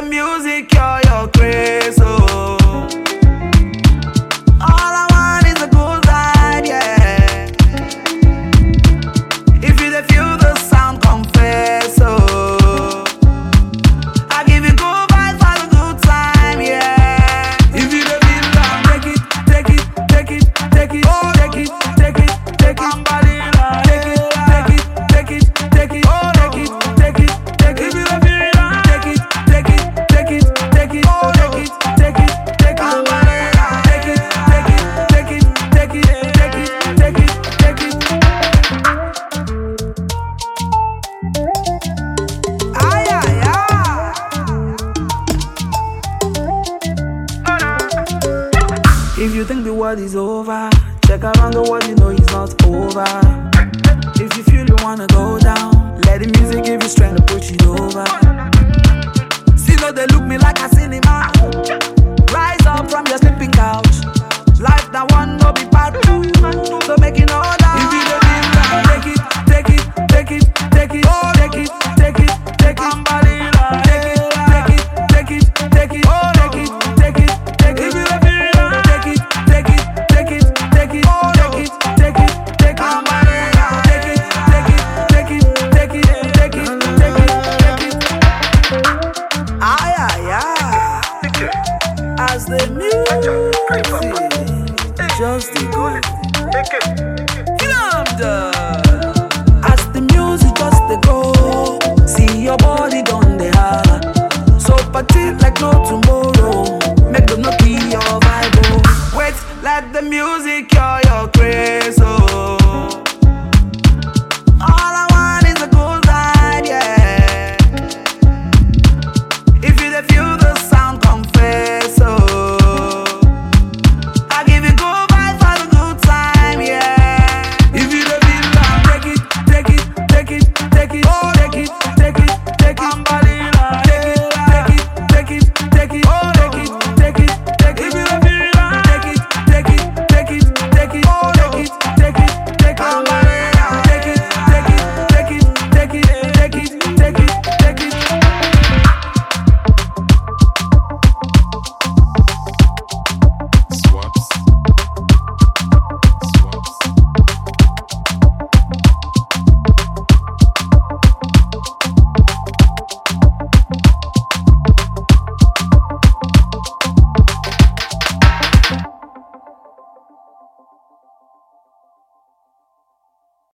the music, you're crazy. Oh. All I want is a good ride, yeah. If you dey feel the sound, confess, oh. I give you good vibes for the good time, yeah. If you dey feel down, take it, take it, take it, take it, oh, take it, take it, take it. Somebody take it, take it, take it, take it, oh, take it, take it, take it. If you dey feel down, take it, take it, take it, take it, oh, take it, take it, take it. Somebody take it, take it, take it, take it, take it, take it, take it. Ay, ay, ay. If you think the world is over, check around the world, you know it's not over.